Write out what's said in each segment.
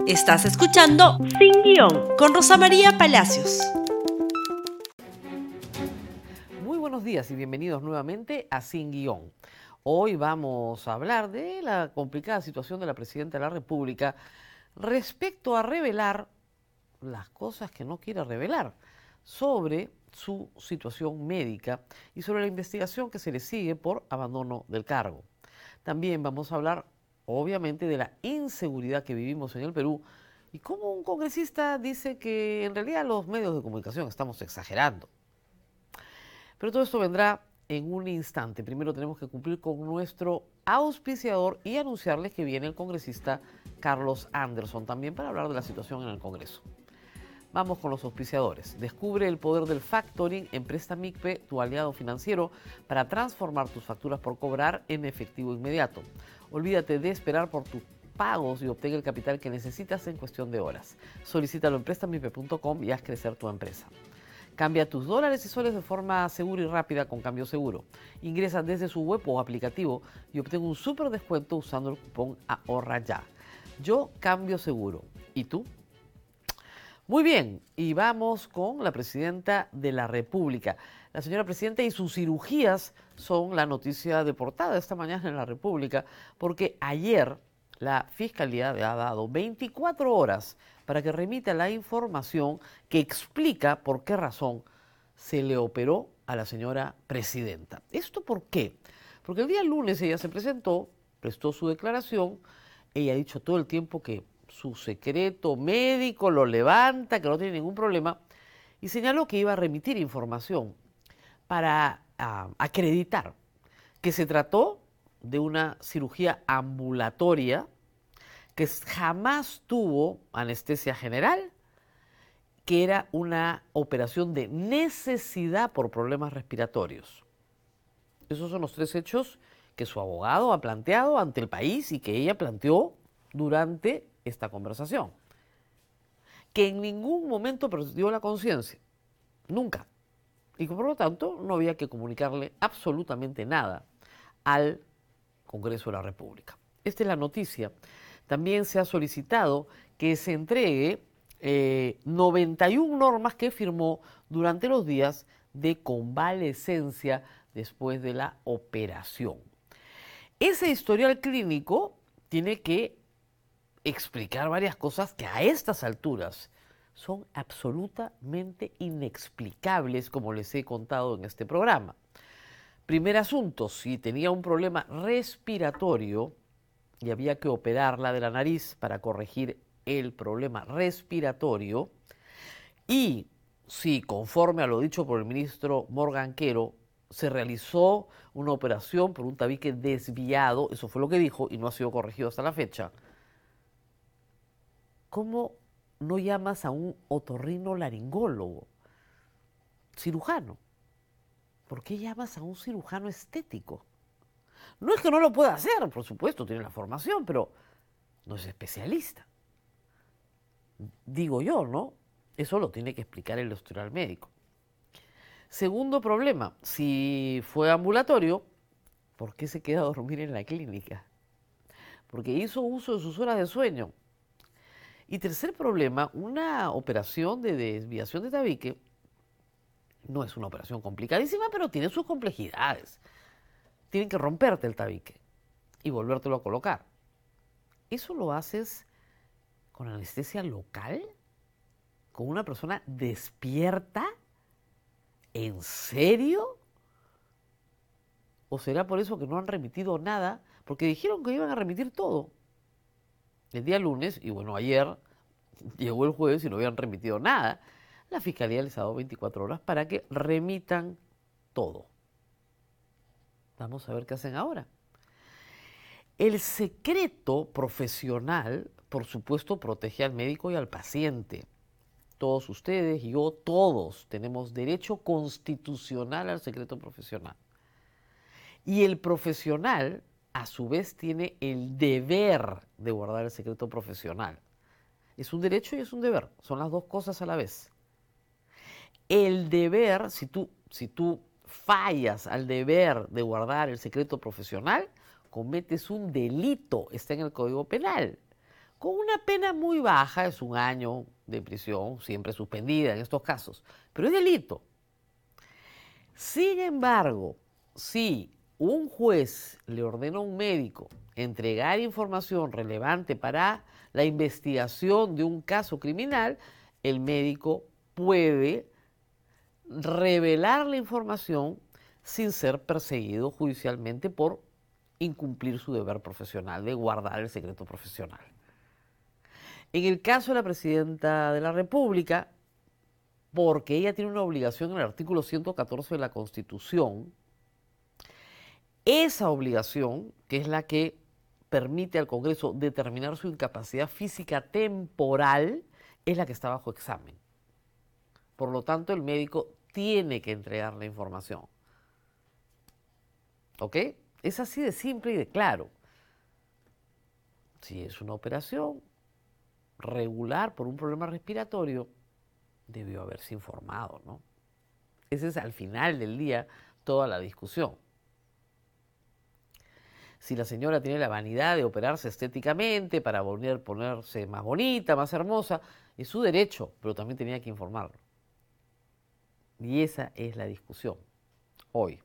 Estás escuchando Sin Guión con Rosa María Palacios. Muy buenos días y bienvenidos nuevamente a Sin Guión. Hoy vamos a hablar de la complicada situación de la Presidenta de la República respecto a revelar las cosas que no quiere revelar sobre su situación médica y sobre la investigación que se le sigue por abandono del cargo. También vamos a hablar, obviamente, de la inseguridad que vivimos en el Perú y cómo un congresista dice que en realidad los medios de comunicación estamos exagerando. Pero todo esto vendrá en un instante. Primero tenemos que cumplir con nuestro auspiciador y anunciarles que viene el congresista Carlos Anderson también para hablar de la situación en el Congreso. Vamos con los auspiciadores. Descubre el poder del factoring en Prestamicpe, tu aliado financiero, para transformar tus facturas por cobrar en efectivo inmediato. Olvídate de esperar por tus pagos y obtén el capital que necesitas en cuestión de horas. Solicítalo en prestamicpe.com y haz crecer tu empresa. Cambia tus dólares y soles de forma segura y rápida con Cambio Seguro. Ingresa desde su web o aplicativo y obtén un súper descuento usando el cupón Ahorra Ya. Yo cambio seguro. ¿Y tú? Muy bien, y vamos con la Presidenta de la República. La señora Presidenta y sus cirugías son la noticia de portada esta mañana en la República, porque ayer la Fiscalía le ha dado 24 horas para que remita la información que explica por qué razón se le operó a la señora Presidenta. ¿Esto por qué? Porque el día lunes ella se presentó, prestó su declaración, ella ha dicho todo el tiempo que su secreto médico lo levanta, que no tiene ningún problema, y señaló que iba a remitir información para acreditar que se trató de una cirugía ambulatoria, que jamás tuvo anestesia general, que era una operación de necesidad por problemas respiratorios. Esos son los tres hechos que su abogado ha planteado ante el país y que ella planteó durante esta conversación, que en ningún momento perdió la conciencia, nunca, y que por lo tanto no había que comunicarle absolutamente nada al Congreso de la República. Esta es la noticia. También se ha solicitado que se entregue 91 normas que firmó durante los días de convalecencia después de la operación. Ese historial clínico tiene que explicar varias cosas que a estas alturas son absolutamente inexplicables, como les he contado en este programa. Primer asunto, si tenía un problema respiratorio y había que operarla de la nariz para corregir el problema respiratorio, y si, conforme a lo dicho por el ministro Morganquero, se realizó una operación por un tabique desviado, eso fue lo que dijo y no ha sido corregido hasta la fecha, ¿cómo no llamas a un otorrinolaringólogo, cirujano? ¿Por qué llamas a un cirujano estético? No es que no lo pueda hacer, por supuesto, tiene la formación, pero no es especialista. Digo yo, ¿no? Eso lo tiene que explicar el historial médico. Segundo problema, si fue ambulatorio, ¿por qué se queda a dormir en la clínica? Porque hizo uso de sus horas de sueño. Y tercer problema, una operación de desviación de tabique no es una operación complicadísima, pero tiene sus complejidades. Tienen que romperte el tabique y volvértelo a colocar. ¿Eso lo haces con anestesia local? ¿Con una persona despierta? ¿En serio? ¿O será por eso que no han remitido nada? Porque dijeron que iban a remitir todo el día lunes, y bueno, ayer llegó el jueves y no habían remitido nada. La Fiscalía les ha dado 24 horas para que remitan todo. Vamos a ver qué hacen ahora. El secreto profesional, por supuesto, protege al médico y al paciente. Todos ustedes y yo, todos tenemos derecho constitucional al secreto profesional. Y el profesional, a su vez, tiene el deber de guardar el secreto profesional. Es un derecho y es un deber, son las dos cosas a la vez. El deber, si tú fallas al deber de guardar el secreto profesional, cometes un delito, está en el Código Penal. con una pena muy baja, es 1 año de prisión, siempre suspendida en estos casos, pero es delito. Sin embargo, si un juez le ordena a un médico entregar información relevante para la investigación de un caso criminal, el médico puede revelar la información sin ser perseguido judicialmente por incumplir su deber profesional de guardar el secreto profesional. En el caso de la presidenta de la República, porque ella tiene una obligación en el artículo 114 de la Constitución, esa obligación, que es la que permite al Congreso determinar su incapacidad física temporal, es la que está bajo examen. Por lo tanto, el médico tiene que entregar la información. ¿Ok? Es así de simple y de claro. Si es una operación regular por un problema respiratorio, debió haberse informado, ¿no? Ese es al final del día toda la discusión. Si la señora tiene la vanidad de operarse estéticamente para ponerse más bonita, más hermosa, es su derecho, pero también tenía que informarlo. Y esa es la discusión hoy.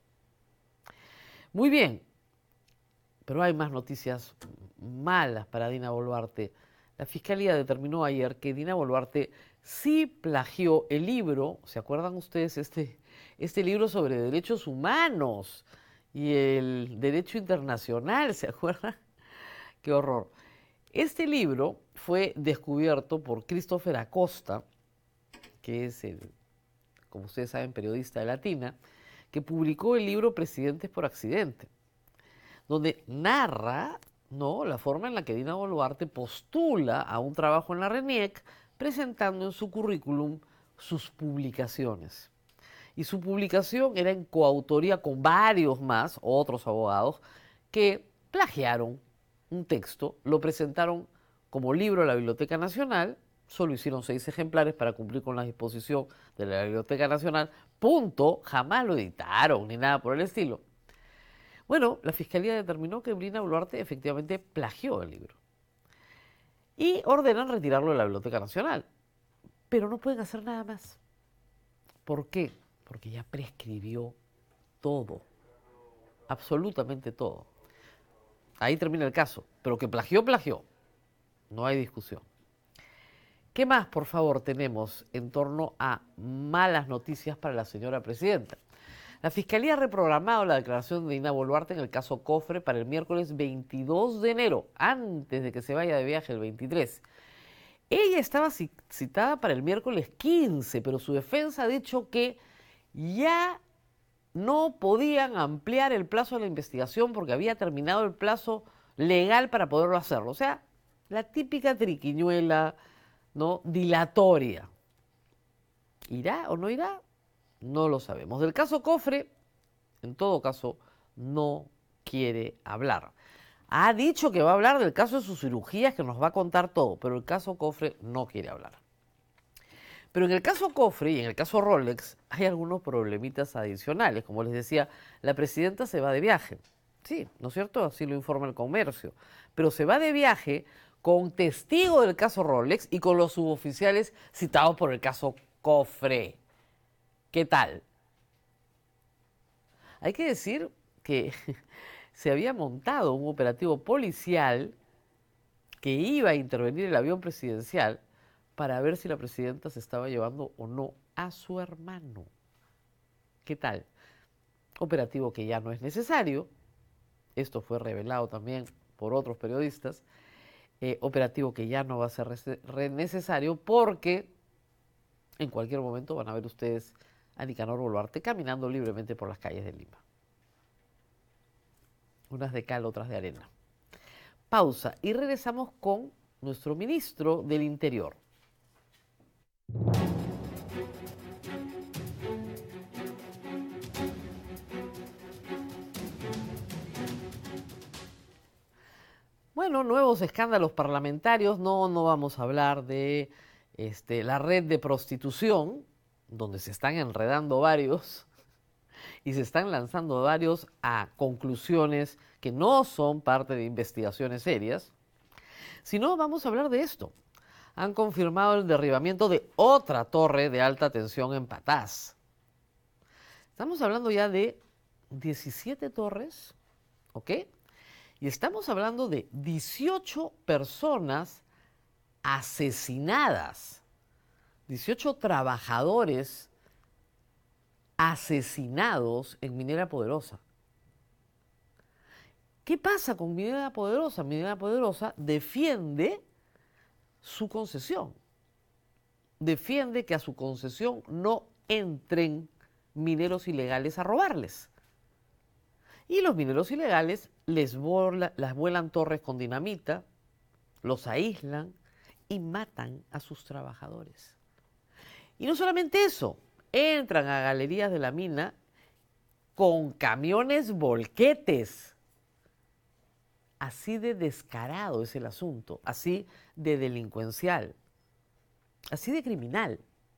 Muy bien, pero hay más noticias malas para Dina Boluarte. La Fiscalía determinó ayer que Dina Boluarte sí plagió el libro, ¿se acuerdan ustedes este libro sobre derechos humanos y el derecho internacional? ¿Se acuerdan? ¡Qué horror! Este libro fue descubierto por Christopher Acosta, que es como ustedes saben, periodista de Latina, que publicó el libro Presidentes por Accidente, donde narra, ¿no?, la forma en la que Dina Boluarte postula a un trabajo en la RENIEC, presentando en su currículum sus publicaciones. Y su publicación era en coautoría con varios más, otros abogados, que plagiaron un texto, lo presentaron como libro a la Biblioteca Nacional, solo hicieron 6 ejemplares para cumplir con la disposición de la Biblioteca Nacional, punto, jamás lo editaron ni nada por el estilo. Bueno, la Fiscalía determinó que Dina Boluarte efectivamente plagió el libro y ordenan retirarlo de la Biblioteca Nacional, pero no pueden hacer nada más. ¿Por qué? Porque ya prescribió todo, absolutamente todo. Ahí termina el caso, pero que plagió, plagió. No hay discusión. ¿Qué más, por favor, tenemos en torno a malas noticias para la señora presidenta? La Fiscalía ha reprogramado la declaración de Dina Boluarte en el caso Cofre para el miércoles 22 de enero, antes de que se vaya de viaje el 23. Ella estaba citada para el miércoles 15, pero su defensa ha dicho que ya no podían ampliar el plazo de la investigación porque había terminado el plazo legal para poderlo hacerlo. O sea, la típica triquiñuela, ¿no?, dilatoria. ¿Irá o no irá? No lo sabemos. Del caso Cofre, en todo caso, no quiere hablar. Ha dicho que va a hablar del caso de sus cirugías, que nos va a contar todo, pero el caso Cofre no quiere hablar. Pero en el caso Cofre y en el caso Rolex hay algunos problemitas adicionales. Como les decía, la presidenta se va de viaje. Sí, ¿no es cierto? Así lo informa el comercio. Pero se va de viaje con testigo del caso Rolex y con los suboficiales citados por el caso Cofre. ¿Qué tal? Hay que decir que se había montado un operativo policial que iba a intervenir el avión presidencial para ver si la presidenta se estaba llevando o no a su hermano. ¿Qué tal? Operativo que ya no es necesario. Esto fue revelado también por otros periodistas. Operativo que ya no va a ser necesario porque en cualquier momento van a ver ustedes a Nicanor Boluarte caminando libremente por las calles de Lima. Unas de cal, otras de arena. Pausa y regresamos con nuestro ministro del Interior. Bueno, nuevos escándalos parlamentarios. No vamos a hablar de la red de prostitución, donde se están enredando varios y se están lanzando varios a conclusiones que no son parte de investigaciones serias. Si no, vamos a hablar de esto. Han confirmado el derribamiento de otra torre de alta tensión en Patás. Estamos hablando ya de 17 torres, ¿ok? Y estamos hablando de 18 personas asesinadas, 18 trabajadores asesinados en Minera Poderosa. ¿Qué pasa con Minera Poderosa? Minera Poderosa defiende su concesión. Defiende que a su concesión no entren mineros ilegales a robarles. Y los mineros ilegales las vuelan torres con dinamita, los aíslan y matan a sus trabajadores. Y no solamente eso, entran a galerías de la mina con camiones volquetes. Así de descarado es el asunto, así de delincuencial, así de criminal.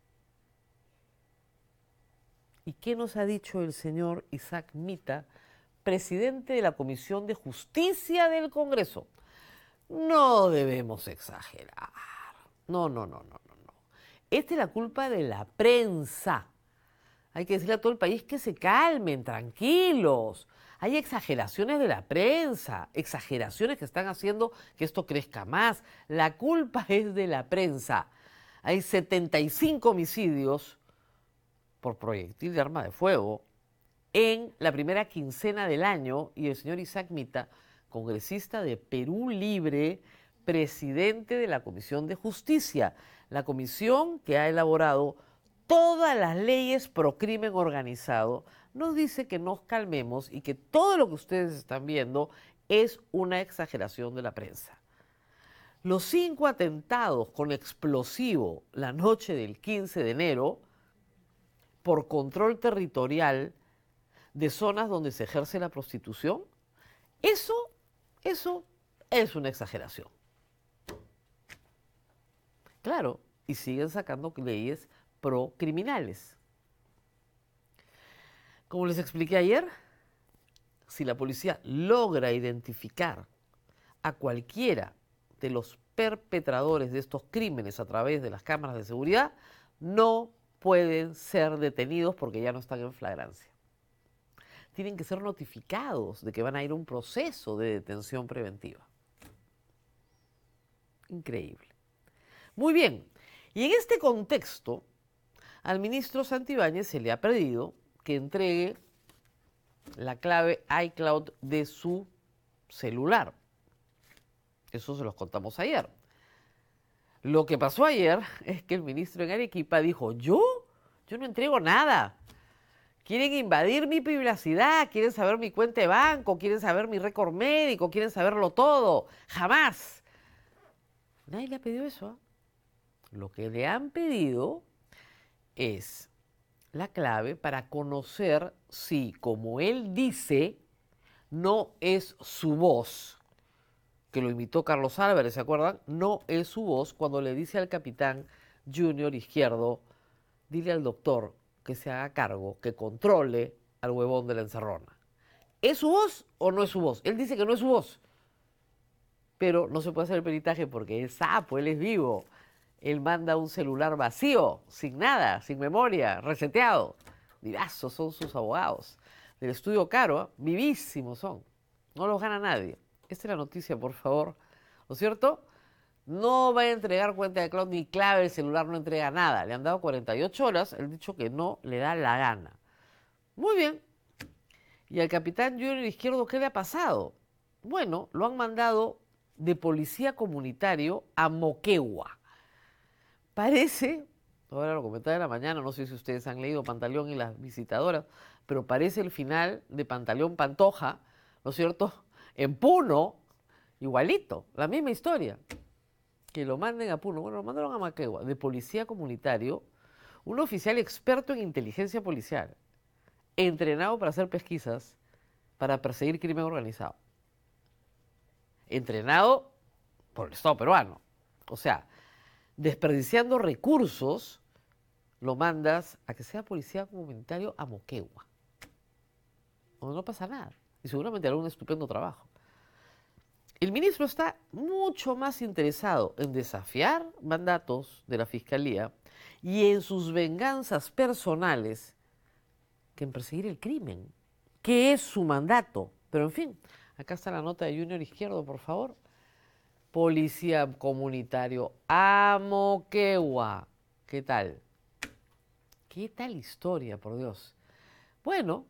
¿Y qué nos ha dicho el señor Isaac Mita, presidente de la Comisión de Justicia del Congreso? No debemos exagerar. No. Esta es la culpa de la prensa. Hay que decirle a todo el país que se calmen, tranquilos. Hay exageraciones de la prensa, exageraciones que están haciendo que esto crezca más. La culpa es de la prensa. Hay 75 homicidios por proyectil de arma de fuego en la primera quincena del año y el señor Isaac Mita, congresista de Perú Libre, presidente de la Comisión de Justicia, la comisión que ha elaborado todas las leyes pro crimen organizado, nos dice que nos calmemos y que todo lo que ustedes están viendo es una exageración de la prensa. Los 5 atentados con explosivo la noche del 15 de enero por control territorial de zonas donde se ejerce la prostitución, eso es una exageración. Claro, y siguen sacando leyes pro criminales. Como les expliqué ayer, si la policía logra identificar a cualquiera de los perpetradores de estos crímenes a través de las cámaras de seguridad, no pueden ser detenidos porque ya no están en flagrancia. Tienen que ser notificados de que van a ir a un proceso de detención preventiva. Increíble. Muy bien, y en este contexto, al ministro Santibáñez se le ha pedido que entregue la clave iCloud de su celular. Eso se los contamos ayer. Lo que pasó ayer es que el ministro en Arequipa dijo, yo no entrego nada. Quieren invadir mi privacidad, quieren saber mi cuenta de banco, quieren saber mi récord médico, quieren saberlo todo. Jamás. Nadie le ha pedido eso, ¿eh? Lo que le han pedido es la clave para conocer si, como él dice, no es su voz, que lo imitó Carlos Álvarez, ¿se acuerdan? No es su voz cuando le dice al capitán Junior Izquierdo, dile al doctor que se haga cargo, que controle al huevón de la encerrona. ¿Es su voz o no es su voz? Él dice que no es su voz, pero no se puede hacer el peritaje porque es sapo, él es vivo. Él manda un celular vacío, sin nada, sin memoria, reseteado. Vivazos son sus abogados. Del estudio caro, ¿eh? Vivísimos son. No los gana nadie. Esta es la noticia, por favor. ¿No es cierto? No va a entregar cuenta de cloud ni clave, el celular no entrega nada. Le han dado 48 horas, él ha dicho que no le da la gana. Muy bien. ¿Y al capitán Junior Izquierdo qué le ha pasado? Bueno, lo han mandado de policía comunitario a Moquegua. Parece, ahora lo comentaba en la mañana, no sé si ustedes han leído Pantaleón y las visitadoras, pero parece el final de Pantaleón Pantoja, ¿no es cierto? En Puno, igualito, la misma historia. Que lo manden a Puno, bueno, lo mandaron a Moquegua, de policía comunitario, un oficial experto en inteligencia policial, entrenado para hacer pesquisas, para perseguir crimen organizado. Entrenado por el Estado peruano. O sea, desperdiciando recursos, lo mandas a que sea policía comunitario a Moquegua, donde no pasa nada. Y seguramente hará un estupendo trabajo. El ministro está mucho más interesado en desafiar mandatos de la Fiscalía y en sus venganzas personales que en perseguir el crimen, que es su mandato. Pero en fin, acá está la nota de Junior Izquierdo, por favor. Policía comunitario a Moquegua. ¿Qué tal? ¿Qué tal historia, por Dios? Bueno,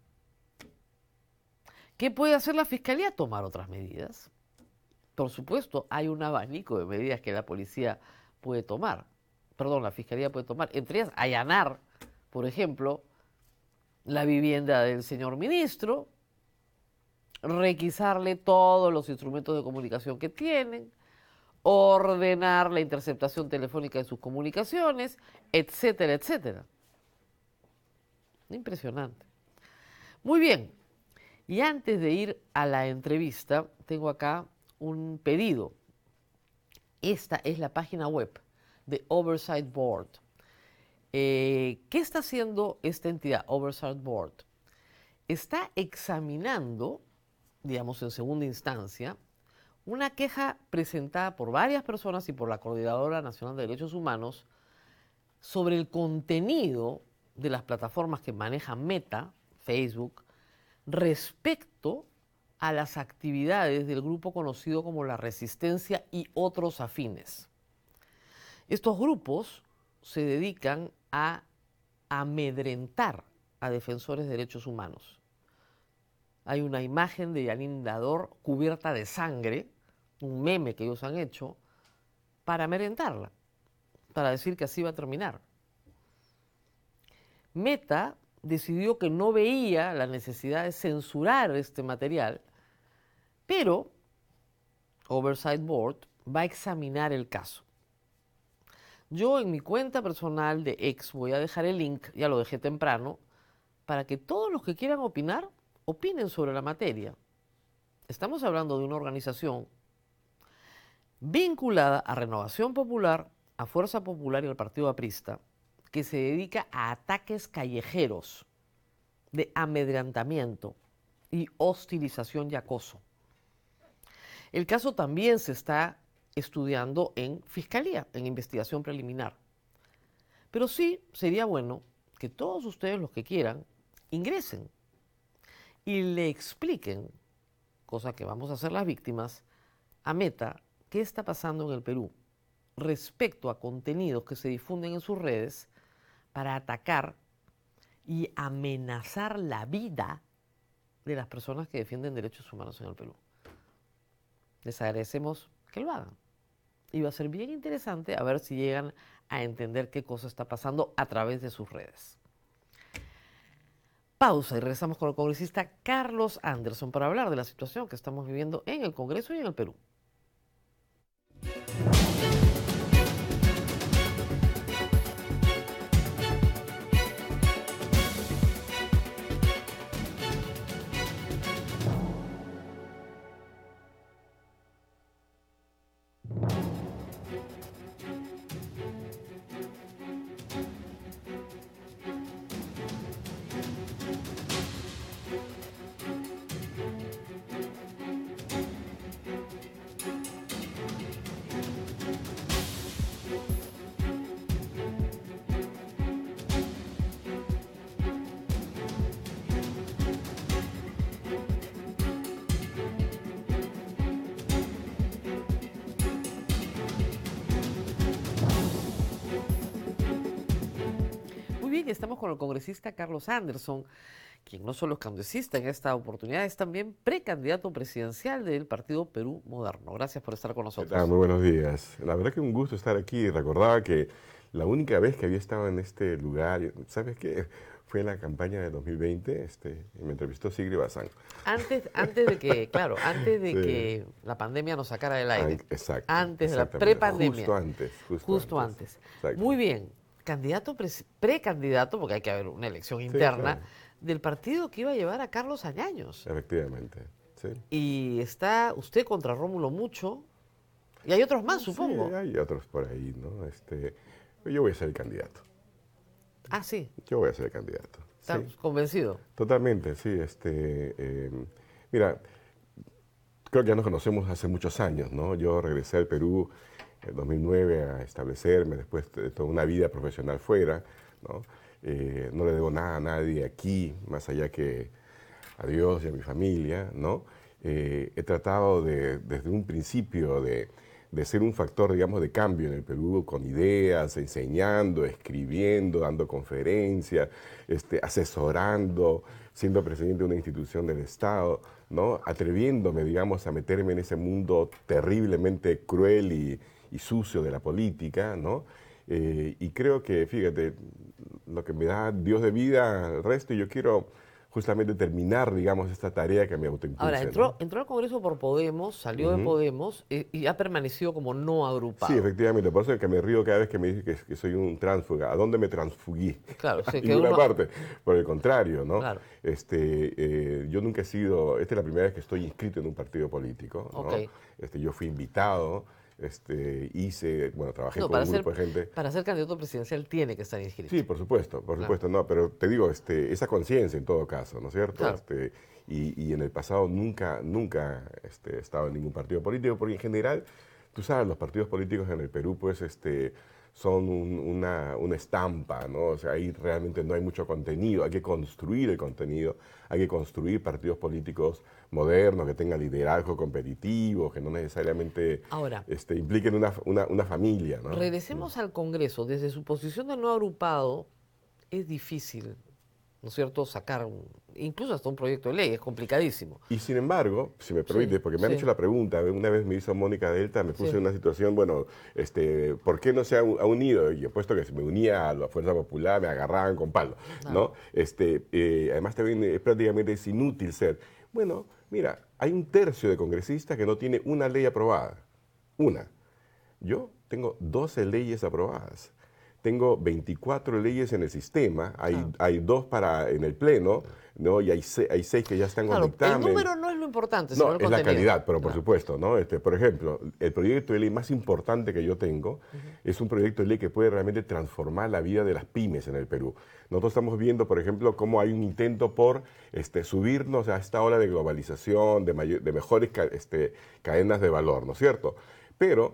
¿qué puede hacer la Fiscalía? Tomar otras medidas. Por supuesto, hay un abanico de medidas que la policía puede tomar. Perdón, la Fiscalía puede tomar. Entre ellas, allanar, por ejemplo, la vivienda del señor ministro, requisarle todos los instrumentos de comunicación que tienen, ordenar la interceptación telefónica de sus comunicaciones, etcétera, etcétera. Impresionante. Muy bien. Y antes de ir a la entrevista, tengo acá un pedido. Esta es la página web de Oversight Board. ¿Qué está haciendo esta entidad, Oversight Board? Está examinando, digamos en segunda instancia, una queja presentada por varias personas y por la Coordinadora Nacional de Derechos Humanos sobre el contenido de las plataformas que maneja Meta, Facebook, respecto a las actividades del grupo conocido como La Resistencia y otros afines. Estos grupos se dedican a amedrentar a defensores de derechos humanos. Hay una imagen de Janine Dador cubierta de sangre, un meme que ellos han hecho, para amedrentarla, para decir que así va a terminar. Meta decidió que no veía la necesidad de censurar este material, pero Oversight Board va a examinar el caso. Yo en mi cuenta personal de X voy a dejar el link, ya lo dejé temprano, para que todos los que quieran opinar, opinen sobre la materia. Estamos hablando de una organización vinculada a Renovación Popular, a Fuerza Popular y al Partido Aprista, que se dedica a ataques callejeros de amedrentamiento y hostilización y acoso. El caso también se está estudiando en Fiscalía, en investigación preliminar. Pero sí sería bueno que todos ustedes, los que quieran, ingresen y le expliquen, cosa que vamos a hacer las víctimas, a Meta, qué está pasando en el Perú respecto a contenidos que se difunden en sus redes para atacar y amenazar la vida de las personas que defienden derechos humanos en el Perú. Les agradecemos que lo hagan. Y va a ser bien interesante a ver si llegan a entender qué cosa está pasando a través de sus redes. Pausa y regresamos con el congresista Carlos Anderson para hablar de la situación que estamos viviendo en el Congreso y en el Perú. Muy bien, estamos con el congresista Carlos Anderson, quien no solo es congresista en esta oportunidad, es también precandidato presidencial del Partido Perú Moderno. Gracias por estar con nosotros. Muy buenos días. La verdad que un gusto estar aquí. Recordaba que la única vez que había estado en este lugar, ¿sabes qué? Fue en la campaña de 2020, y me entrevistó Sigrid Bazán. Antes de que, claro, antes de que la pandemia nos sacara del aire. Exacto. Antes de la prepandemia. Justo antes. Muy bien. Precandidato, porque hay que haber una elección interna, claro, del partido que iba a llevar a Carlos Añaños. Efectivamente, sí. Y está usted contra Rómulo Mucho, y hay otros más, supongo. Sí, hay otros por ahí, ¿no? Yo voy a ser el candidato. Ah, sí. Yo voy a ser el candidato. ¿Estás convencido? Totalmente, sí. Mira, creo que ya nos conocemos hace muchos años, ¿no? Yo regresé al Perú en 2009 a establecerme después de toda una vida profesional fuera, ¿no? No le debo nada a nadie aquí, más allá que a Dios y a mi familia, ¿no? He tratado desde un principio de ser un factor, digamos, de cambio en el Perú, con ideas, enseñando, escribiendo, dando conferencias, asesorando, siendo presidente de una institución del Estado, ¿no? Atreviéndome, digamos, a meterme en ese mundo terriblemente cruel y sucio de la política, ¿no? Y creo que, fíjate, lo que me da Dios de vida al resto, y yo quiero justamente terminar, digamos, esta tarea que me autoimpuse. Ahora, ¿no? entró al Congreso por Podemos, salió de Ujú. Podemos y ha permanecido como no agrupado. Sí, efectivamente, por eso es que me río cada vez que me dicen que soy un tránsfuga. ¿A dónde me transfuguí? Claro, A sí, que ninguna uno... parte. Por el contrario, ¿no? Claro. Yo nunca he sido, esta es la primera vez que estoy inscrito en un partido político, ¿no? Ok. Yo fui invitado, trabajé No, con un grupo de gente. para ser candidato presidencial tiene que estar inscrito. Sí, por supuesto, no, pero te digo, esa conciencia en todo caso, ¿no es cierto? Claro. Y en el pasado nunca he estado en ningún partido político, porque en general, tú sabes, los partidos políticos en el Perú, pues, son una estampa, ¿no? O sea, ahí realmente no hay mucho contenido, hay que construir el contenido, hay que construir partidos políticos modernos, que tengan liderazgo competitivo, que no necesariamente Ahora, impliquen una familia, ¿no? regresemos al Congreso. Desde su posición de no agrupado, es difícil, ¿no es cierto?, sacar incluso hasta un proyecto de ley, es complicadísimo. Y sin embargo, si me permite, porque me han sí. hecho la pregunta, una vez me hizo Mónica Delta, me puse Sí. en una situación, bueno, ¿por qué no se ha unido? Y he puesto que si me unía a la Fuerza Popular, me agarraban con palo, ¿no? Además también prácticamente es inútil ser. Bueno, mira, hay un tercio de congresistas que no tiene una ley aprobada. Una. Yo tengo 12 leyes aprobadas. Tengo 24 leyes en el sistema, hay 2 en el Pleno, ¿no? Y hay 6 que ya están con Claro, dictamen. el número no es lo importante, sino No, el es la contenido. calidad, pero por Claro. supuesto, ¿no? Por ejemplo, el proyecto de ley más importante que yo tengo es un proyecto de ley que puede realmente transformar la vida de las pymes en el Perú. Nosotros estamos viendo, por ejemplo, cómo hay un intento por subirnos a esta ola de globalización, de mejores cadenas de valor, ¿no es cierto? Pero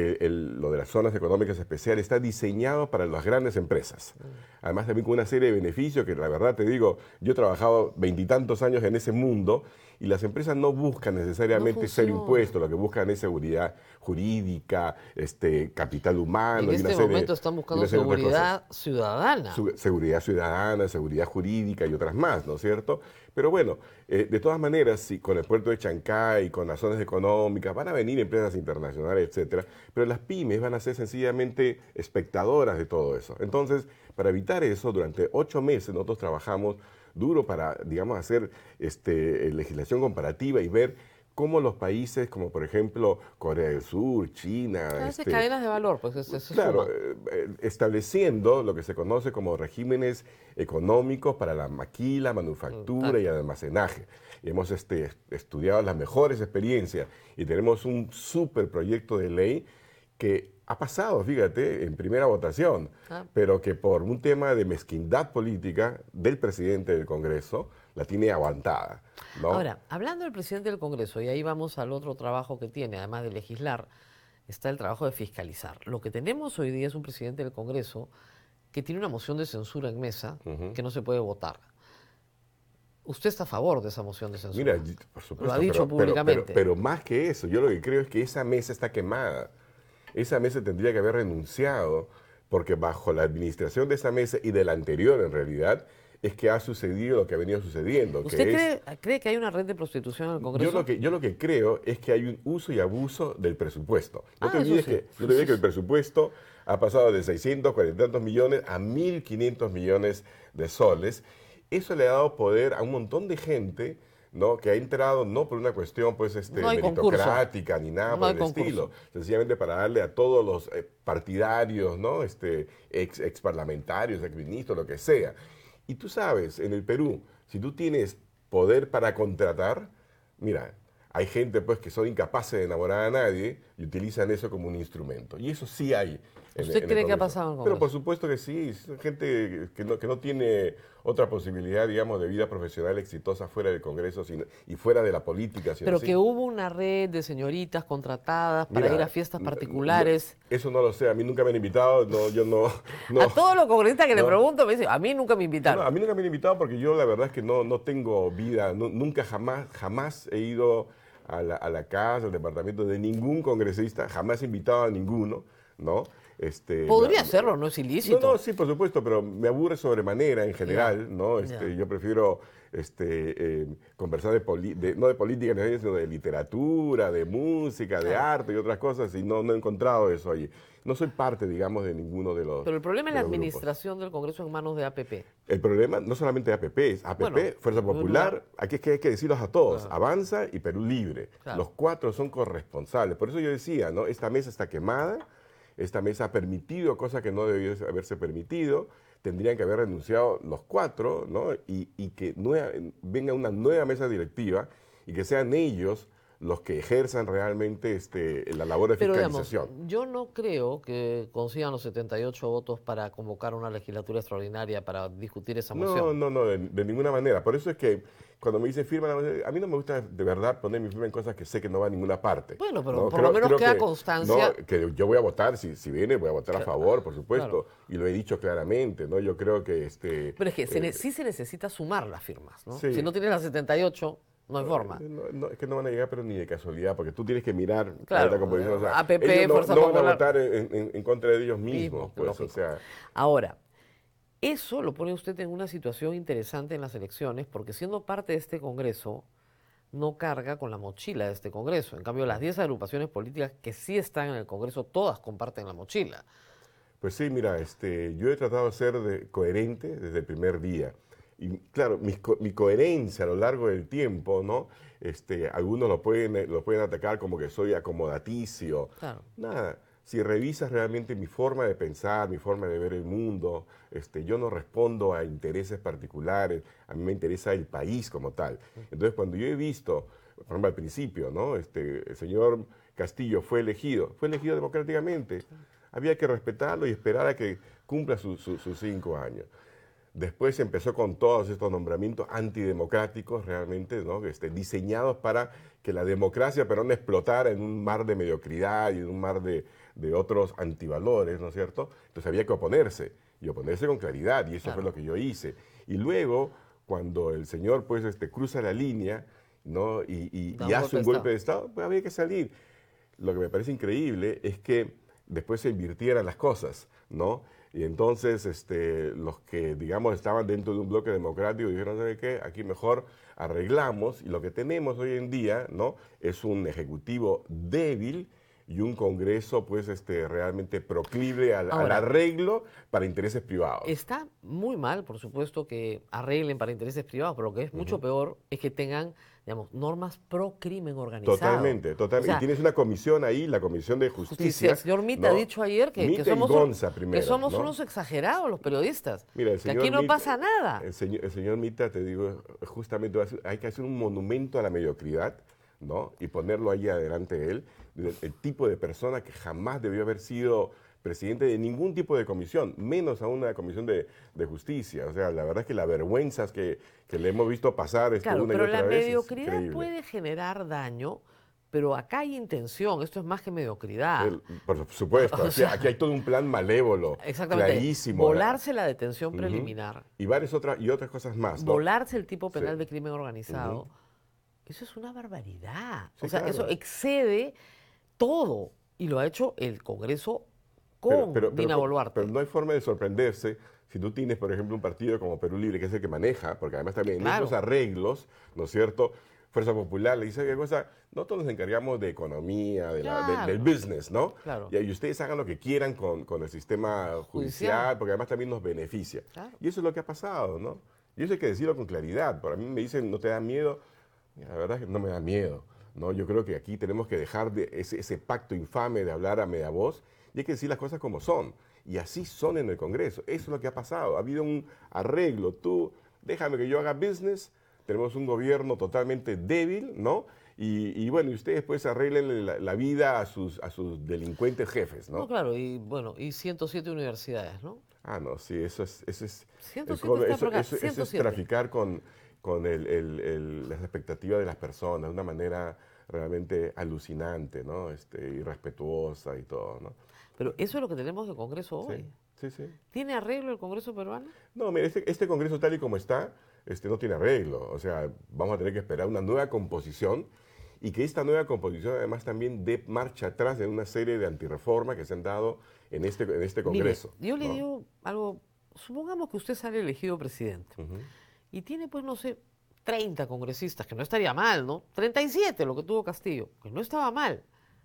lo de las zonas económicas especiales está diseñado para las grandes empresas. Además también con una serie de beneficios que la verdad te digo, yo he trabajado 20 y tantos años en ese mundo y las empresas no buscan necesariamente No ser funciona. impuestos, lo que buscan es seguridad jurídica, capital humano. En y una este serie- momento están y buscando una serie de otras cosas. seguridad ciudadana. Seguridad ciudadana, seguridad jurídica y otras más, ¿no es cierto? Pero bueno, de todas maneras, sí, con el puerto de Chancay, con las zonas económicas, van a venir empresas internacionales, etcétera, pero las pymes van a ser sencillamente espectadoras de todo eso. Entonces, para evitar eso, durante 8 meses nosotros trabajamos duro para, digamos, hacer legislación comparativa y ver cómo los países, como por ejemplo Corea del Sur, China... A veces cadenas de valor, pues se Claro, suman. estableciendo lo que se conoce como regímenes económicos para la maquila, manufactura y almacenaje. Y hemos estudiado las mejores experiencias y tenemos un súper proyecto de ley que ha pasado, fíjate, en primera votación, pero que por un tema de mezquindad política del presidente del Congreso la tiene aguantada, ¿no? Ahora, hablando del presidente del Congreso, y ahí vamos al otro trabajo que tiene, además de legislar, está el trabajo de fiscalizar. Lo que tenemos hoy día es un presidente del Congreso que tiene una moción de censura en mesa que no se puede votar. ¿Usted está a favor de esa moción de censura? Mira, por supuesto, Lo ha dicho públicamente. pero más que eso, yo lo que creo es que esa mesa está quemada. Esa mesa tendría que haber renunciado, porque bajo la administración de esa mesa y de la anterior, en realidad, es que ha sucedido lo que ha venido sucediendo. ¿Usted cree que hay una red de prostitución en el Congreso? Yo lo que creo es que hay un uso y abuso del presupuesto. No te eso olvides, sí. no te olvides que el presupuesto ha pasado de 640 y tantos millones a 1.500 millones de soles. Eso le ha dado poder a un montón de gente, ¿no? Que ha entrado no por una cuestión pues, No hay concurso. meritocrática ni nada No por hay el concurso. estilo. Sencillamente para darle a todos los partidarios, ¿no? Ex parlamentarios, ex ministros, lo que sea. Y tú sabes, en el Perú, si tú tienes poder para contratar, mira, hay gente pues que son incapaces de enamorar a nadie y utilizan eso como un instrumento. Y eso sí hay. ¿Usted cree que ha pasado en el Congreso? Pero por supuesto que sí. Es gente que no tiene otra posibilidad, digamos, de vida profesional exitosa fuera del Congreso y fuera de la política. Pero que hubo una red de señoritas contratadas para ir a fiestas particulares. Eso no lo sé. A mí nunca me han invitado. Yo no. A todos los congresistas que le pregunto me dicen, a mí nunca me invitaron. A mí nunca me han invitado porque yo la verdad es que no tengo vida. Nunca jamás he ido a la casa, al departamento de ningún congresista. Jamás he invitado a ninguno, ¿no? Podría hacerlo, no es ilícito. No, sí, por supuesto, pero me aburre sobremanera en general, ¿no? Yo prefiero conversar no de política, sino de literatura, de música, de arte y otras cosas, y no he encontrado eso allí. No soy parte, digamos, de ninguno de los. Pero el problema es la administración del Congreso en manos de APP. El problema no solamente de APP, es APP, Fuerza Popular, aquí es que hay que decirlos a todos, Avanza y Perú Libre. Los cuatro son corresponsables. Por eso yo decía, ¿no? Esta mesa está quemada. Esta mesa ha permitido cosas que no debió haberse permitido, tendrían que haber renunciado los cuatro, ¿no? Y que venga una nueva mesa directiva y que sean ellos los que ejerzan realmente la labor de fiscalización. Pero, digamos, yo no creo que consigan los 78 votos para convocar una legislatura extraordinaria para discutir esa moción. No, de ninguna manera. Por eso es que cuando me dicen firma, a mí no me gusta de verdad poner mi firma en cosas que sé que no va a ninguna parte. Bueno, pero por lo menos queda constancia. No, que yo voy a votar, si viene, voy a votar a favor, por supuesto. Claro. Y lo he dicho claramente, ¿no? Yo creo que Pero es que sí se necesita sumar las firmas, ¿no? Sí. Si no tienes las 78... No hay forma. Es que no van a llegar, pero ni de casualidad, porque tú tienes que mirar la composición. O sea, APP, ellos Fuerza no Popular. van a votar en contra de ellos mismos. Pues, o sea. Ahora, eso lo pone usted en una situación interesante en las elecciones, porque siendo parte de este Congreso, no carga con la mochila de este Congreso. En cambio, las 10 agrupaciones políticas que sí están en el Congreso, todas comparten la mochila. Pues sí, mira, yo he tratado de ser coherente desde el primer día. Y claro, mi coherencia a lo largo del tiempo, ¿no? Algunos lo pueden atacar como que soy acomodaticio. Claro. Nada, si revisas realmente mi forma de pensar, mi forma de ver el mundo, yo no respondo a intereses particulares, a mí me interesa el país como tal. Entonces, cuando yo he visto, por ejemplo, al principio, ¿no? El señor Castillo fue elegido democráticamente. Había que respetarlo y esperar a que cumpla sus 5 años. Después empezó con todos estos nombramientos antidemocráticos realmente, ¿no? Diseñados para que la democracia peruana explotara en un mar de mediocridad y en un mar de otros antivalores, ¿no es cierto? Entonces había que oponerse, y oponerse con claridad, y eso fue lo que yo hice. Y luego, cuando el señor pues, cruza la línea, ¿no? y hace un golpe de Estado, pues había que salir. Lo que me parece increíble es que después se invirtieran las cosas, ¿no? Y entonces los que, digamos, estaban dentro de un bloque democrático dijeron, ¿sabe qué? Aquí mejor arreglamos, y lo que tenemos hoy en día, ¿no? Es un ejecutivo débil y un Congreso, pues, realmente proclive al arreglo para intereses privados. Está muy mal, por supuesto, que arreglen para intereses privados, pero lo que es mucho peor es que tengan, digamos, normas pro crimen organizado. Totalmente. O sea, y tienes una comisión ahí, la Comisión de Justicia. El señor Mita ha dicho ayer que somos unos exagerados los periodistas. Mira, que aquí no pasa nada. El señor Mita, te digo, justamente hay que hacer un monumento a la mediocridad, ¿no? Y ponerlo ahí adelante de él, el tipo de persona que jamás debió haber sido presidente de ningún tipo de comisión, menos aún una comisión de justicia. O sea, la verdad es que las vergüenzas que le hemos visto pasar una y otra vez. Pero la mediocridad puede generar daño, pero acá hay intención, esto es más que mediocridad. Por supuesto, aquí hay todo un plan malévolo, clarísimo. Volarse la detención preliminar. Y otras cosas más, ¿no? Volarse el tipo penal de crimen organizado. Eso es una barbaridad. Sí, o sea, claro. Eso excede todo. Y lo ha hecho el Congreso con Dina Boluarte. Pero no hay forma de sorprenderse si tú tienes, por ejemplo, un partido como Perú Libre, que es el que maneja, porque además también en esos arreglos, ¿no es cierto?, Fuerza Popular le dice, ¿qué cosa? Nosotros nos encargamos de economía, del business, ¿no? Claro. Y ustedes hagan lo que quieran con el sistema judicial, porque además también nos beneficia. Claro. Y eso es lo que ha pasado, ¿no? Y eso hay que decirlo con claridad. Por a mí me dicen, ¿no te da miedo? La verdad es que no me da miedo, ¿no? Yo creo que aquí tenemos que dejar ese pacto infame de hablar a media voz y hay que decir las cosas como son. Y así son en el Congreso. Eso es lo que ha pasado. Ha habido un arreglo. Tú, déjame que yo haga business. Tenemos un gobierno totalmente débil, ¿no? y bueno, y ustedes pues arreglen la vida a sus delincuentes jefes, ¿no? No, claro, y bueno, y 107 universidades, ¿no? Ah, no, sí, eso es, 107 está por acá, eso es 107. traficar con las expectativas de las personas de una manera realmente alucinante, ¿no? Irrespetuosa y todo, ¿no? Pero eso es lo que tenemos de Congreso Sí, hoy. sí, sí. ¿Tiene arreglo el Congreso peruano? No, mire, este Congreso tal y como está, no tiene arreglo. O sea, vamos a tener que esperar una nueva composición y que esta nueva composición además también dé marcha atrás en una serie de antirreformas que se han dado en este Congreso. Mire, yo le ¿no? digo algo, supongamos que usted sale elegido presidente Ujú. y tiene, pues, no sé, 30 congresistas, que no estaría mal, ¿no? 37, lo que tuvo Castillo, que no estaba mal.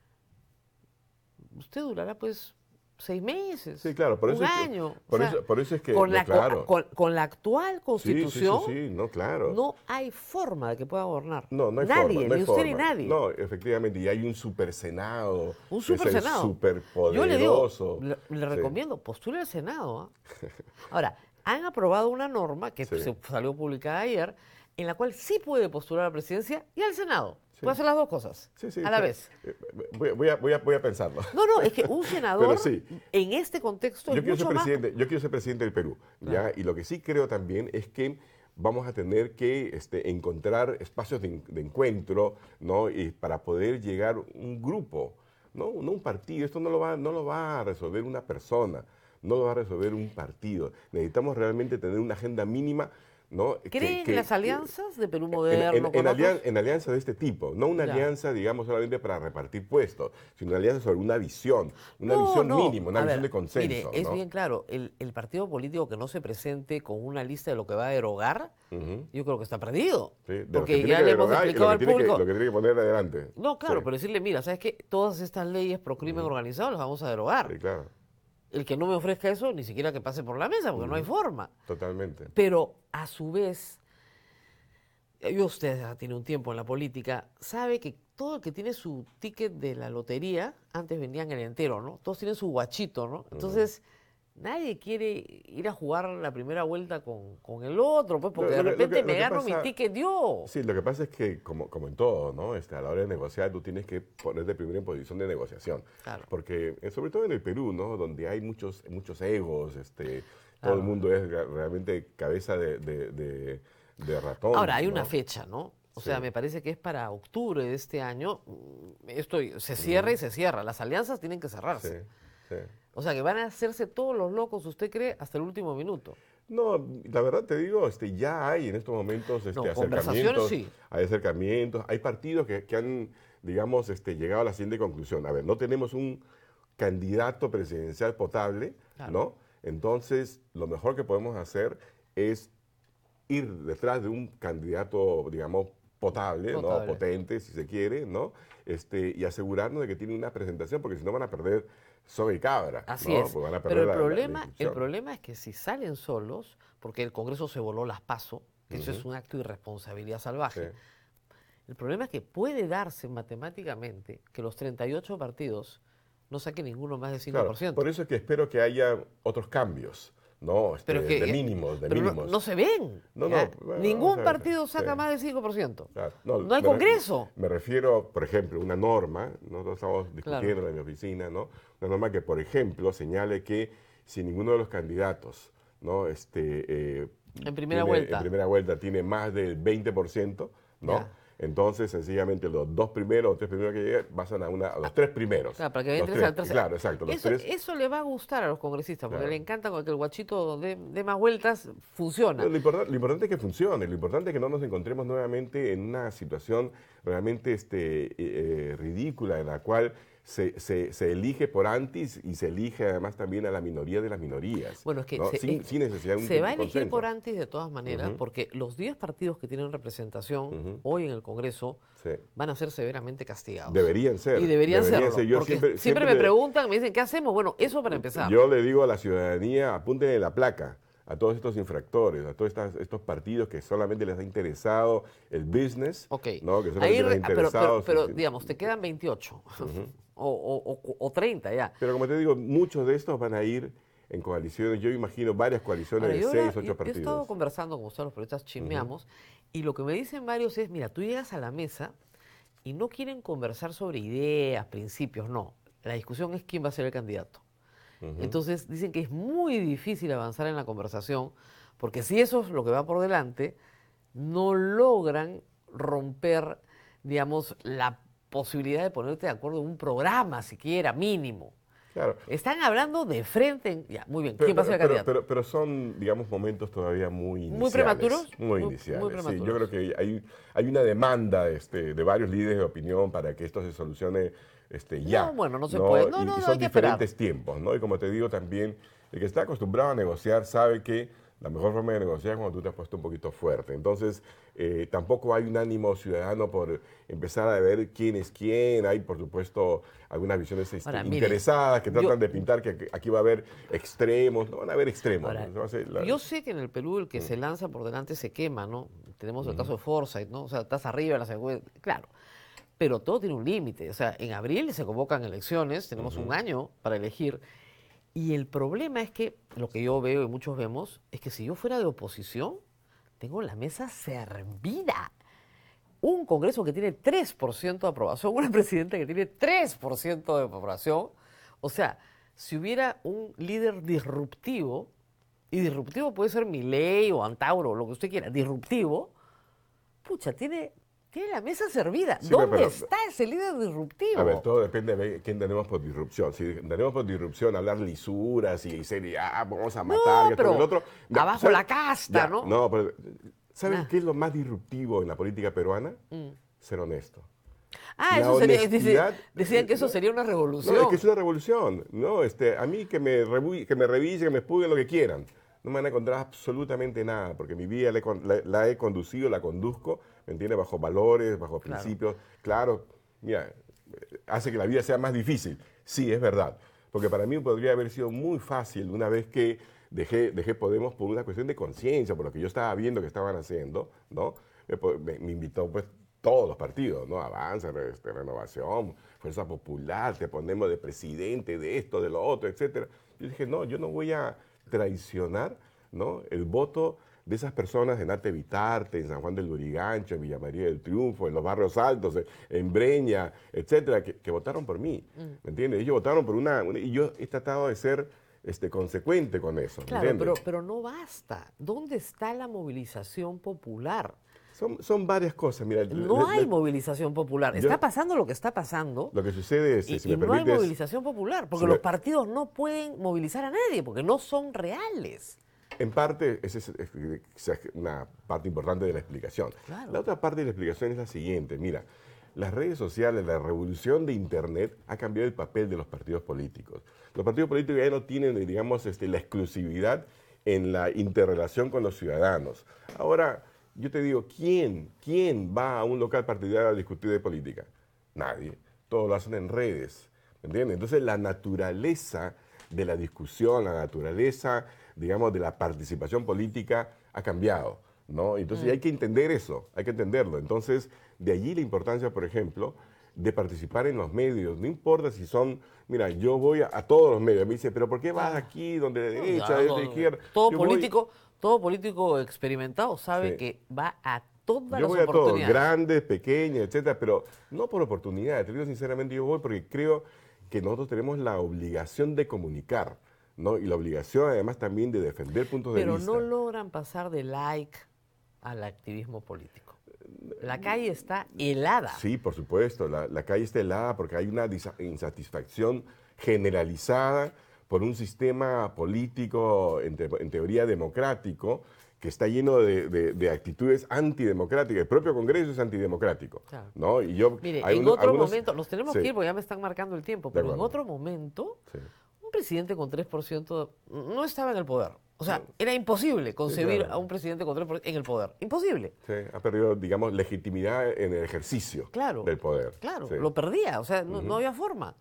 Usted durará, pues, 6 meses, Sí, claro, por un eso es que- año. por O sea, eso- por eso es que, con no, la, claro. con la actual Constitución, Sí, no, claro. no hay forma de que pueda gobernar. No hay nadie, forma, no hay ni usted ni forma. nadie. No, efectivamente, y hay un super Senado. Un que es el supersenado. superpoderoso. Yo le digo, le Sí. recomiendo, postule al Senado. ¿Ah? Ahora, han aprobado una norma que Sí. se salió publicada ayer, en la cual sí puede postular a la presidencia y al Senado. Sí. Puede hacer las dos cosas Sí, a la vez. Voy a pensarlo. No, es que un senador, Pero sí. en este contexto, Yo es quiero ser mucho más... presidente, yo quiero ser presidente del Perú, Claro. ¿ya? Y lo que sí creo también es que vamos a tener que encontrar espacios de encuentro, ¿no? Y para poder llegar un grupo, no un partido. Esto no lo va a resolver una persona, no lo va a resolver un partido. Necesitamos realmente tener una agenda mínima, ¿no? ¿Cree en las alianzas de Perú Moderno? En alianza de este tipo, no una Ya. alianza, digamos, solamente para repartir puestos, sino una alianza sobre una visión mínima, una A visión ver, de consenso. Mire, es ¿no? bien claro, el partido político que no se presente con una lista de lo que va a derogar, Ujú. yo creo que está perdido. Sí, de lo que Porque tiene ya que le hemos derogar y explicado lo al que tiene público. lo que tiene que poner adelante. No, claro, Sí, pero decirle, mira, ¿sabes qué? Todas estas leyes pro crimen organizado las vamos a derogar. sí, claro, El que no me ofrezca eso, ni siquiera que pase por la mesa, porque no hay forma. totalmente. Pero, a su vez, usted ya tiene un tiempo en la política, sabe que todo el que tiene su ticket de la lotería, antes vendían el entero, ¿no? Todos tienen su guachito, ¿no? Entonces, nadie quiere ir a jugar la primera vuelta con el otro, pues, porque de repente me agarro mi ticket yo. Sí, lo que pasa es que, como en todo, ¿no? A la hora de negociar, tú tienes que ponerte primero en posición de negociación. Claro. Porque, sobre todo en el Perú, ¿no? Donde hay muchos egos, todo Claro. el mundo es realmente cabeza de ratón. Ahora, hay ¿no? una fecha, ¿no? O Sí. sea, me parece que es para octubre de este año. Esto se cierra y se cierra. Las alianzas tienen que cerrarse. Sí, sí. O sea, que van a hacerse todos los locos, ¿usted cree, hasta el último minuto? No, la verdad te digo, ya hay en estos momentos No, acercamientos. conversaciones sí. Hay acercamientos, hay partidos que han, digamos, llegado a la siguiente conclusión. A ver, no tenemos un candidato presidencial potable, Claro. ¿no? Entonces, lo mejor que podemos hacer es ir detrás de un candidato, digamos, potable, ¿no? Potable. Potente, si se quiere, ¿no? Y asegurarnos de que tiene una presentación, porque si no van a perder soga y cabra. Así ¿no? es. Pues van a Pero perder la el discusión. problema es que si salen solos, porque el Congreso se voló las PASO, que eso es un acto de irresponsabilidad salvaje. Sí. El problema es que puede darse matemáticamente que los 38 partidos no saquen ninguno más del 5%. Claro, por eso es que espero que haya otros cambios, ¿no? Pero es que, de mínimos, pero mínimos. no se ven. No, ¿ya? no, bueno, Ningún vamos a ver, partido saca sí. más del 5%. Claro, No hay Congreso. Me refiero, por ejemplo, una norma, nosotros estamos discutiendo Claro. en mi oficina, ¿no? Una norma que, por ejemplo, señale que si ninguno de los candidatos, ¿no? En primera vuelta. En primera vuelta tiene más del 20%, ¿no? Ya. Entonces, sencillamente, los dos primeros o tres primeros que lleguen pasan a los tres primeros. Claro, para que Los entres tres, al tercer. Claro, exacto. Los tres. Eso le va a gustar a los congresistas, porque Claro. le encanta que el guachito de más vueltas funciona. Lo importante es que funcione, lo importante es que no nos encontremos nuevamente en una situación realmente ridícula en la cual se elige por antis y se elige además también a la minoría de las minorías. Bueno, es que ¿no? sin necesidad de un se va a elegir consenso. por antes de todas maneras, porque los 10 partidos que tienen representación hoy en el Congreso Sí. van a ser severamente castigados. Deberían ser. Y deberían serlo. ser. Yo Porque siempre me preguntan, me dicen, ¿qué hacemos? Bueno, eso para empezar. Yo le digo a la ciudadanía, apúntenle la placa a todos estos infractores, a todos estos partidos que solamente les ha interesado el business, Ok. ¿no? Que Ahí solamente les ha interesado... pero, digamos, te quedan 28 o 30 ya. Pero como te digo, muchos de estos van a ir en coaliciones. Yo imagino varias coaliciones Ahora, de yo 6, ahora- 8 yo he partidos. estado conversando con ustedes, los periodistas chismeamos, y lo que me dicen varios es, mira, tú llegas a la mesa y no quieren conversar sobre ideas, principios, no. La discusión es quién va a ser el candidato. Entonces dicen que es muy difícil avanzar en la conversación, porque si eso es lo que va por delante, no logran romper, digamos, la posibilidad de ponerte de acuerdo en un programa, siquiera, mínimo. Claro. Están hablando de frente, ya, muy bien, ¿quién va a ser el candidato? Pero son, digamos, momentos todavía muy iniciales. ¿Muy prematuros? Muy iniciales, muy sí. prematuros. Yo creo que hay una demanda de varios líderes de opinión para que esto se solucione ya. No, bueno, no se puede. No, y no, son hay que esperar. diferentes tiempos, ¿no? Y como te digo también, el que está acostumbrado a negociar sabe que la mejor forma de negociar es cuando tú te has puesto un poquito fuerte. Entonces, tampoco hay un ánimo ciudadano por empezar a ver quién es quién. Hay, por supuesto, algunas visiones Ahora, mire, interesadas que tratan de pintar que aquí va a haber extremos. No van a haber extremos. Ahora, ¿no? yo sé que en el Perú el que se lanza por delante se quema, ¿no? Tenemos el caso de Forsyth, ¿no? O sea, estás arriba en la segunda, claro. Pero todo tiene un límite. O sea, en abril se convocan elecciones, tenemos un año para elegir. Y el problema es que, lo que yo veo y muchos vemos, es que si yo fuera de oposición, tengo la mesa servida. Un Congreso que tiene 3% de aprobación, una presidenta que tiene 3% de aprobación. O sea, si hubiera un líder disruptivo, y disruptivo puede ser Milei o Antauro, lo que usted quiera, disruptivo, pucha, tiene la mesa servida. Sí, ¿Dónde está ese líder disruptivo? A ver, todo depende de qué entendemos por disrupción. Si entendemos por disrupción hablar lisuras y ser, vamos a matar, No, pero el otro. abajo ¿sabes? la casta, ¿no? No, pero ¿saben qué es lo más disruptivo en la política peruana? Ser honesto. Ah, La eso sería, honestidad, decían que eso sería una revolución. No, es que es una revolución. No, a mí que me revisen, que me expuguen lo que quieran. No me van a encontrar absolutamente nada, porque mi vida la he conducido, la conduzco, ¿me entiendes? Bajo valores, bajo principios. Claro, mira, hace que la vida sea más difícil. Sí, es verdad. Porque para mí podría haber sido muy fácil una vez que dejé Podemos por una cuestión de conciencia, por lo que yo estaba viendo que estaban haciendo, ¿no? Me invitó, pues, todos los partidos, ¿no? Avanza, Renovación, Fuerza Popular, te ponemos de presidente, de esto, de lo otro, etcétera. Yo dije, no, yo no voy a traicionar, ¿no?, el voto de esas personas en Arte Vitarte, en San Juan del Lurigancho, en Villa María del Triunfo, en los barrios altos, en Breña, etcétera, que votaron por mí, ¿me entiendes? Ellos votaron por y yo he tratado de ser consecuente con eso, ¿me claro, entiendes? pero no basta. ¿Dónde está la movilización popular? Son varias cosas, mira. No hay movilización popular. Está pasando lo que está pasando. Lo que sucede es, y no hay movilización popular, porque los partidos no pueden movilizar a nadie, porque no son reales. En parte, esa es una parte importante de la explicación. Claro. La otra parte de la explicación es la siguiente. Mira, las redes sociales, la revolución de Internet ha cambiado el papel de los partidos políticos. Los partidos políticos ya no tienen, digamos, la exclusividad en la interrelación con los ciudadanos. Ahora, yo te digo, ¿quién va a un local partidario a discutir de política? Nadie. Todos lo hacen en redes, ¿me entiendes? Entonces, la naturaleza de la discusión, la naturaleza, digamos, de la participación política ha cambiado, ¿no? Entonces, hay que entender eso, hay que entenderlo. Entonces, de allí la importancia, por ejemplo, de participar en los medios. No importa si son, mira, yo voy a todos los medios. Me dice, pero ¿por qué vas aquí, donde de derecha, de izquierda? Todo político experimentado sabe Sí. que va a todas las Yo voy a todos, oportunidades. grandes, pequeñas, etcétera, pero no por oportunidades. Te digo sinceramente, yo voy porque creo que nosotros tenemos la obligación de comunicar, ¿no? Y la obligación además también de defender puntos de Pero vista. no logran pasar de like al activismo político. La calle está helada. Sí, por supuesto, la calle está helada porque hay una insatisfacción generalizada por un sistema político, en teoría democrático, que está lleno de actitudes antidemocráticas. El propio Congreso es antidemocrático, Claro. ¿no? Y yo, Mire, hay en otro algunos- momento, nos tenemos Sí. que ir porque ya me están marcando el tiempo, pero en acuerdo. otro momento, Sí. un presidente con 3% no estaba en el poder. O sea, era imposible concebir claro. a un presidente con 3% en el poder. Imposible. Sí, ha perdido, digamos, legitimidad en el ejercicio Claro. del poder. Claro, Sí. lo perdía, o sea, no había forma.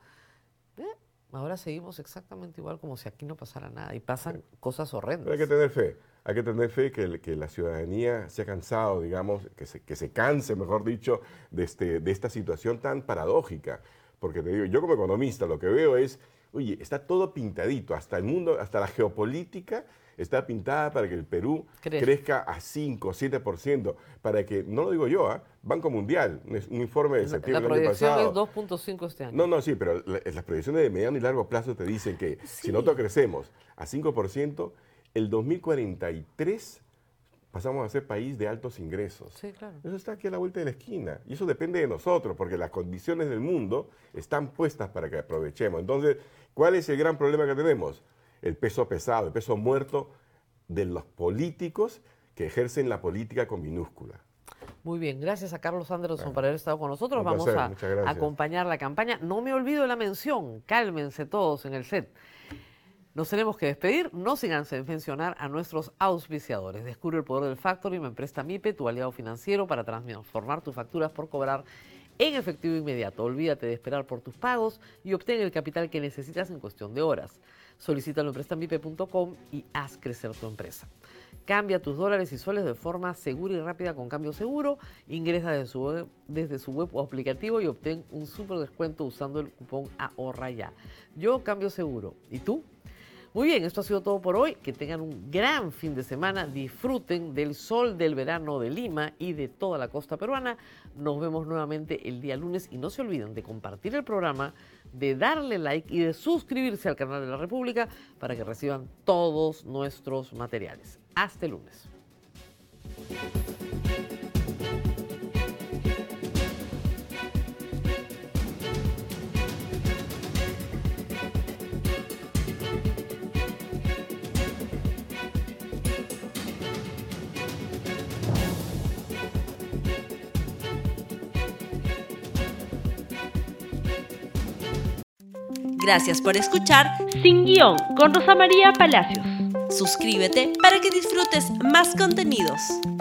Ahora seguimos exactamente igual como si aquí no pasara nada y pasan cosas Pero horrendas. hay que tener fe. Hay que tener fe que la ciudadanía se ha cansado, digamos, que se canse, mejor dicho, de esta situación tan paradójica. Porque te digo, yo como economista lo que veo es Oye, está todo pintadito, hasta el mundo, hasta la geopolítica está pintada para que el Perú crezca a 5 o 7%, para que, no lo digo yo, Banco Mundial, un informe de septiembre del año pasado. La proyección es 2.5 este año. No, sí, pero las proyecciones de mediano y largo plazo te dicen que si nosotros crecemos a 5%, el 2043 pasamos a ser país de altos ingresos. Sí, claro. Eso está aquí a la vuelta de la esquina. Y eso depende de nosotros, porque las condiciones del mundo están puestas para que aprovechemos. Entonces, ¿cuál es el gran problema que tenemos? El peso pesado, el peso muerto de los políticos que ejercen la política con minúscula. Muy bien, gracias a Carlos Anderson por haber estado con nosotros. Un Vamos placer, a acompañar la campaña. No me olvido de la mención, cálmense todos en el set. Nos tenemos que despedir, no sin antes mencionar a nuestros auspiciadores. Descubre el poder del Factoring, Me Presta MIPE, tu aliado financiero para transformar tus facturas por cobrar en efectivo inmediato. Olvídate de esperar por tus pagos y obtén el capital que necesitas en cuestión de horas. Solicítalo en prestamipe.com y haz crecer tu empresa. Cambia tus dólares y soles de forma segura y rápida con Cambio Seguro. Ingresa desde su web o aplicativo y obtén un súper descuento usando el cupón Ahorra Ya. Yo Cambio Seguro. ¿Y tú? Muy bien, esto ha sido todo por hoy. Que tengan un gran fin de semana. Disfruten del sol del verano de Lima y de toda la costa peruana. Nos vemos nuevamente el día lunes y no se olviden de compartir el programa, de darle like y de suscribirse al canal de la República para que reciban todos nuestros materiales. Hasta el lunes. Gracias por escuchar Sin Guión con Rosa María Palacios. Suscríbete para que disfrutes más contenidos.